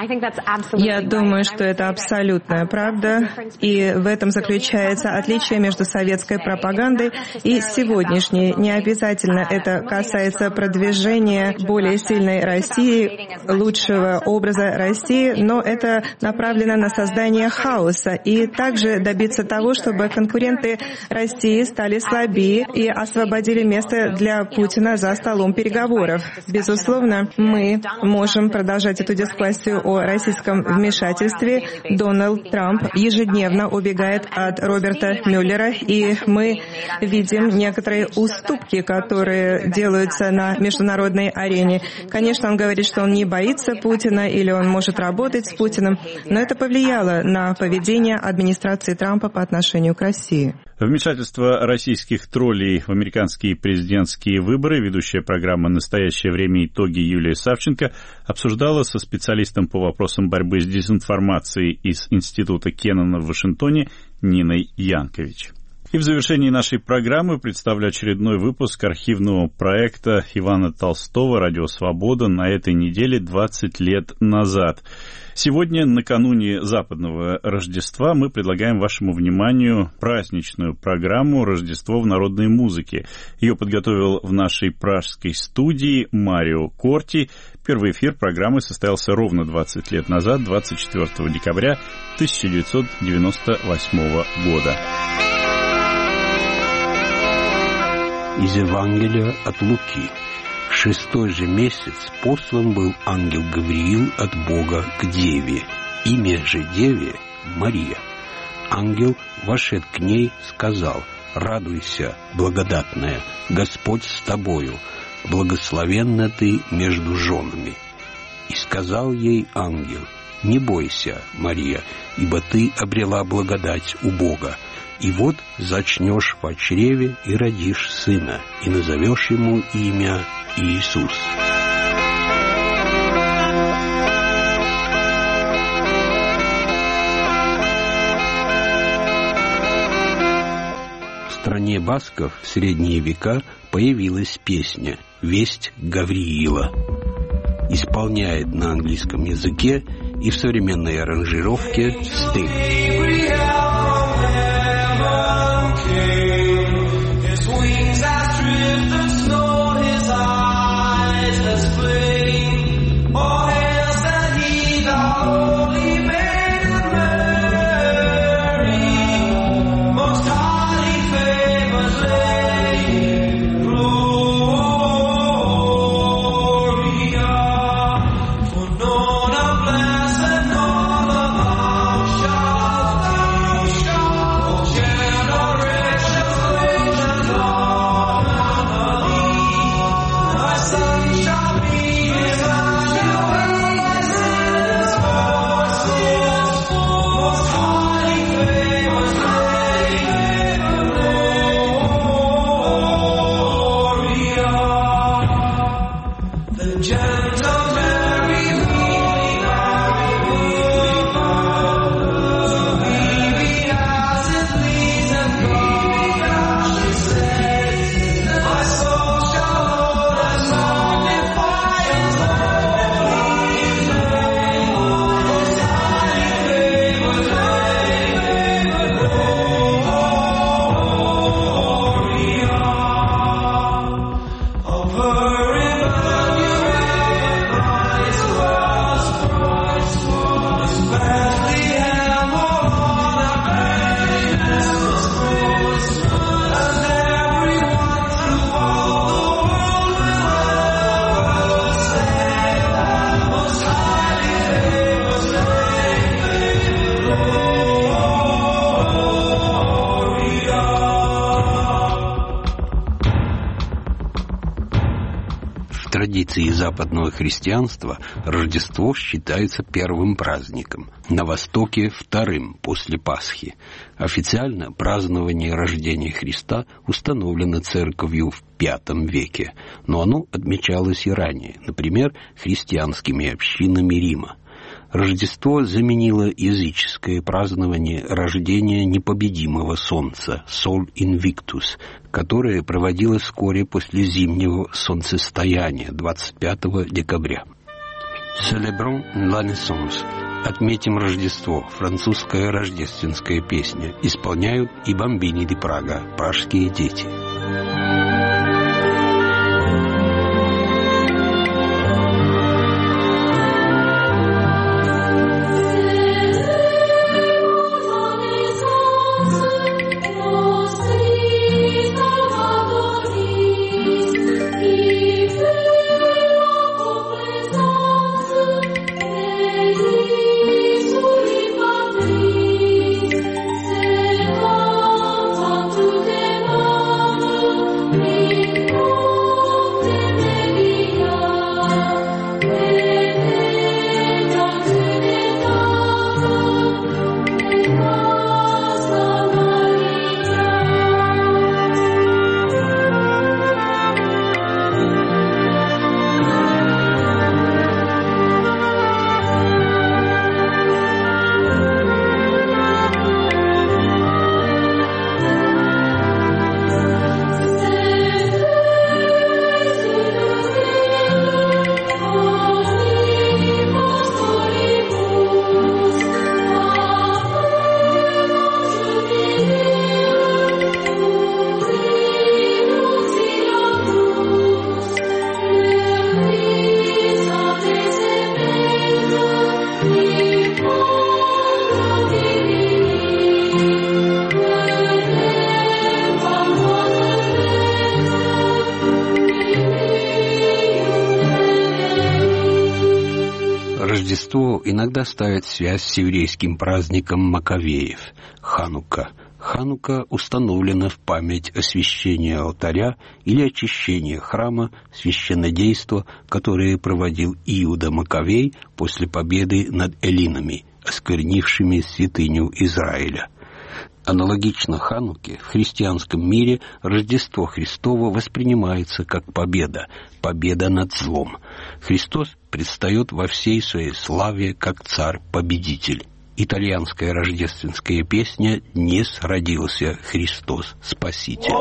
Я думаю, что это абсолютная правда, и в этом заключается отличие между советской пропагандой и сегодняшней. Не обязательно это касается продвижения более сильной России, лучшего образа России, но это направлено на создание хаоса и также добиться того, чтобы конкуренты России стали слабее и освободили место для Путина за столом переговоров. Безусловно, мы можем продолжать эту дискуссию о российском вмешательстве. Дональд Трамп ежедневно убегает от Роберта Мюллера, и мы видим некоторые уступки, которые делаются на международной арене. Конечно, он говорит, что он не боится Путина или он может работать с Путиным, но это повлияло на поведение администрации Трампа по отношению к России. Вмешательство российских троллей в американские президентские выборы, ведущая программа «Настоящее время. Итоги» Юлия Савченко обсуждала со специалистом по вопросам борьбы с дезинформацией из Института Кеннона в Вашингтоне Ниной Янкович. И в завершении нашей программы представлю очередной выпуск архивного проекта Ивана Толстого «Радио Свобода» на этой неделе двадцать лет назад. Сегодня, накануне западного Рождества, мы предлагаем вашему вниманию праздничную программу «Рождество в народной музыке». Ее подготовил в нашей пражской студии Марио Корти. Первый эфир программы состоялся ровно двадцать лет назад, двадцать четвёртого декабря тысяча девятьсот девяносто восьмого года. Из Евангелия от Луки. В шестой же месяц послан был ангел Гавриил от Бога к деве. Имя же деве Мария. Ангел, вошед к ней, сказал: «Радуйся, благодатная, Господь с тобою, благословенна ты между женами». И сказал ей ангел: «Не бойся, Мария, ибо ты обрела благодать у Бога. И вот зачнешь в чреве и родишь сына, и назовешь ему имя Иисус». В стране басков в средние века появилась песня «Весть Гавриила». Исполняет на английском языке и в современной аранжировке Стинг. традиции западного христианства Рождество считается первым праздником, на Востоке – вторым после Пасхи. Официально празднование рождения Христа установлено Церковью в пятом веке, но оно отмечалось и ранее, например, христианскими общинами Рима. Рождество заменило языческое празднование рождения непобедимого солнца (Sol Invictus), которое проводилось вскоре после зимнего солнцестояния двадцать пятого декабря. Célébrons la naissance. Отметим Рождество. Французская рождественская песня. Исполняют и бамбини де Прага, пражские дети. Рождество иногда ставит связь с еврейским праздником Маковеев – Ханука. Ханука установлена в память освящения алтаря или очищения храма, священнодейства, которое проводил Иуда Маковей после победы над эллинами, осквернившими святыню Израиля. Аналогично Хануке в христианском мире Рождество Христово воспринимается как победа, победа над злом. Христос предстает во всей своей славе как царь-победитель. Итальянская рождественская песня «Днес родился Христос Спаситель».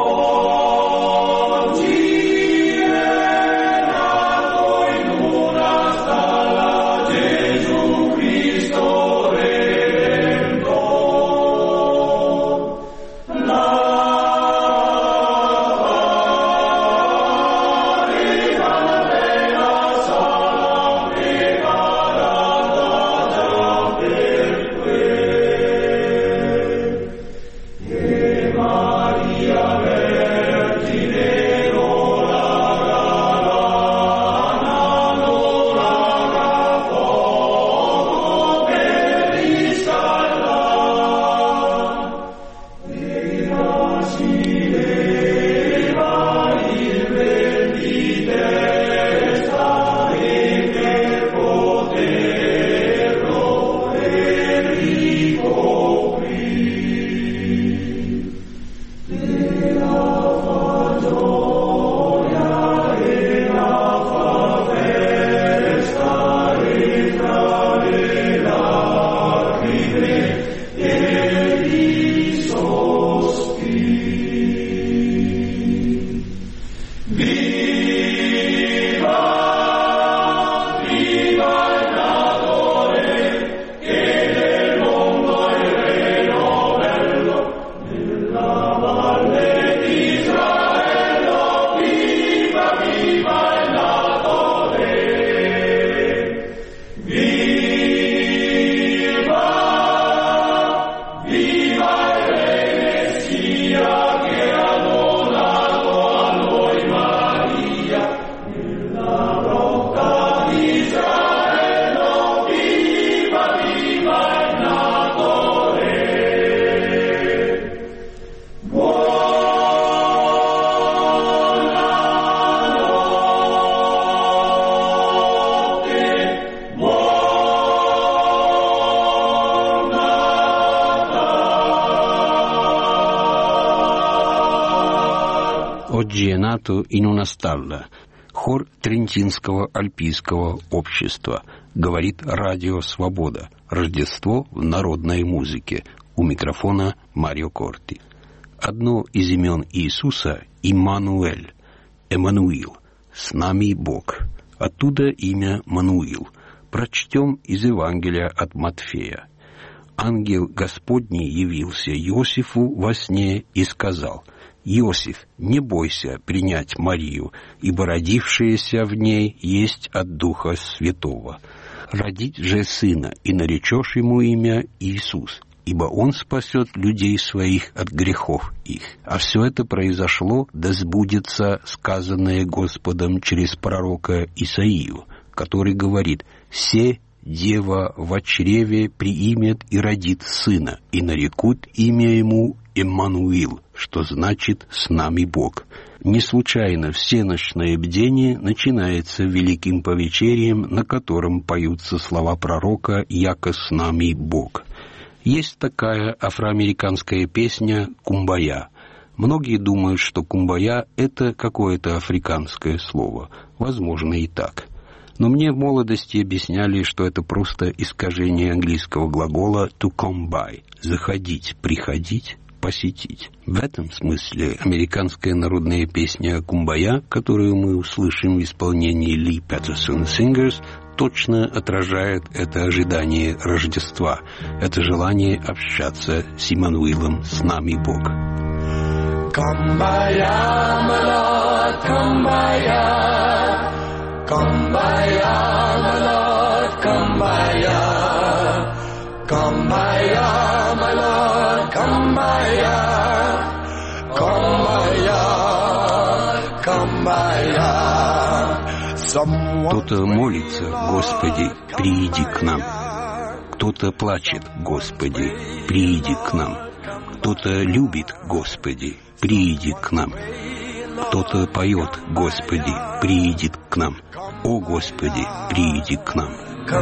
Maria Vergine Oggi è nato in una stalla. Хор Трентинского альпийского общества. Говорит Радио Свобода. Рождество в народной музыке. У микрофона Марио Корти. Одно из имен Иисуса – Иммануэль. Эммануил. С нами Бог. Оттуда имя Мануил. Прочтем из Евангелия от Матфея. Ангел Господний явился Иосифу во сне и сказал: «Иосиф, не бойся принять Марию, ибо родившееся в ней есть от Духа Святого. Родить же сына, и наречешь ему имя Иисус, ибо он спасет людей своих от грехов их». А все это произошло, да сбудется сказанное Господом через пророка Исаию, который говорит: «Се дева во чреве приимет и родит сына, и нарекут имя ему Эммануил», что значит «с нами Бог». Не случайно всеночное бдение начинается великим повечерием, на котором поются слова пророка «Яко с нами Бог». Есть такая афроамериканская песня «Кумбая». Многие думают, что «кумбая» — это какое-то африканское слово. Возможно, и так. Но мне в молодости объясняли, что это просто искажение английского глагола «to come by» — «заходить», «приходить», «посетить». В этом смысле американская народная песня «Кумбая», которую мы услышим в исполнении Ли Петерсон Singers, точно отражает это ожидание Рождества, это желание общаться с Иммануилом, с нами Бог. Kumbaya, my Lord, kumbaya, kumbaya, my Lord, kumbaya, kumbaya, my Lord, kumbaya, kumbaya, kumbaya. Кто-то молится: «Господи, прииди к нам». Кто-то плачет: «Господи, прииди к нам». Кто-то любит: «Господи, прииди к нам». Кто-то поет: «Господи, прииди к нам». О, Господи, прииди к нам.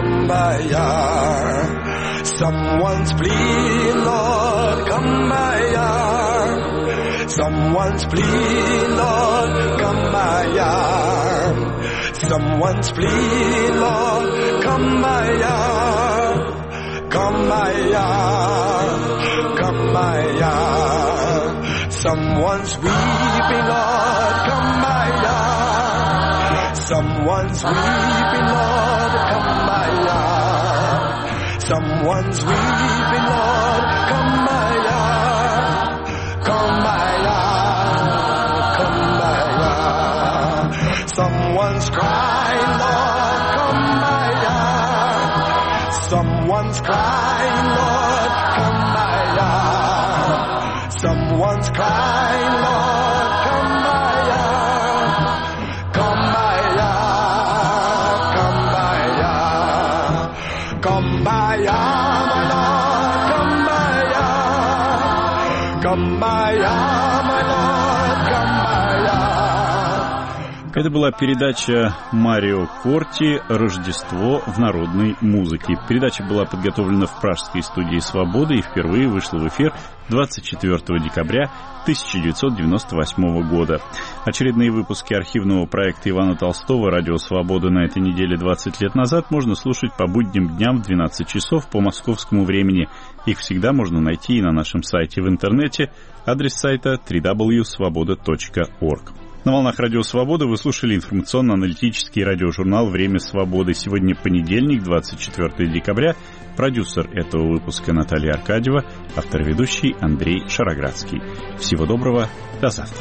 Someone's pleading, Lord, come by yard. Someone's pleading, Lord, come by yard. Someone's pleading, Lord, come by yard. Come by yard, come by yard. Someone's weeping, Lord, come by yard. Someone's weeping, Lord, come by yard. Someone's weeping, Lord, come by yard. Come by yard, come by yard. Someone's crying, Lord, come by yard. Someone's crying, Lord, come by yard. Someone's crying, Lord, come by yard. Come by yard, come by yard. Come by yard, my Lord, come by yard. Come by yard, my Lord, come by yard. Это была передача Марио Корти «Рождество в народной музыке». Передача была подготовлена в пражской студии «Свобода» и впервые вышла в эфир двадцать четвёртого декабря тысяча девятьсот девяносто восьмого года. Очередные выпуски архивного проекта Ивана Толстого «Радио Свобода» на этой неделе двадцать лет назад можно слушать по будним дням в двенадцать часов по московскому времени. Их всегда можно найти и на нашем сайте в интернете. Адрес сайта дабл ю дабл ю дабл ю точка свобода точка орг. На волнах Радио Свобода вы слушали информационно-аналитический радиожурнал «Время свободы». Сегодня понедельник, двадцать четвёртого декабря. Продюсер этого выпуска Наталья Аркадьева, автор-ведущий Андрей Шароградский. Всего доброго, до завтра.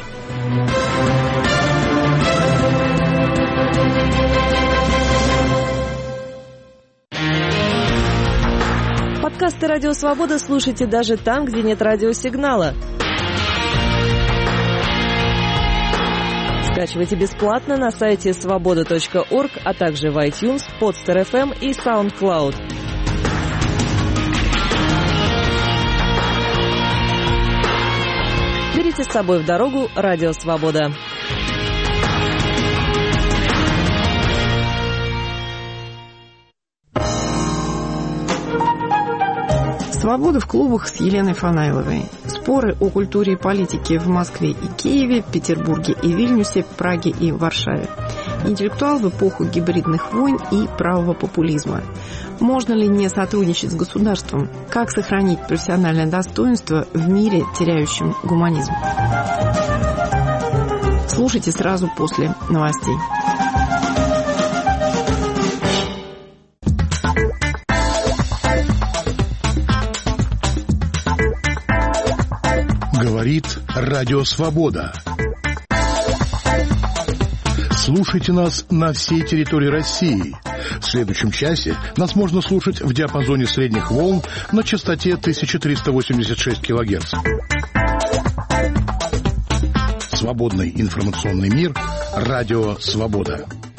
Подкасты «Радио Свобода» слушайте даже там, где нет радиосигнала. Скачивайте бесплатно на сайте свобода точка орг, а также в iTunes, Podster эф эм и SoundCloud. Берите с собой в дорогу «Радио Свобода». «Свобода» в клубах с Еленой Фанайловой. Споры о культуре и политике в Москве и Киеве, Петербурге и Вильнюсе, Праге и Варшаве. Интеллектуал в эпоху гибридных войн и правого популизма. Можно ли не сотрудничать с государством? Как сохранить профессиональное достоинство в мире, теряющем гуманизм? Слушайте сразу после новостей. Говорит Радио Свобода. Слушайте нас на всей территории России. В следующем часе нас можно слушать в диапазоне средних волн на частоте тысяча триста восемьдесят шесть килогерц. Свободный информационный мир. Радио Свобода.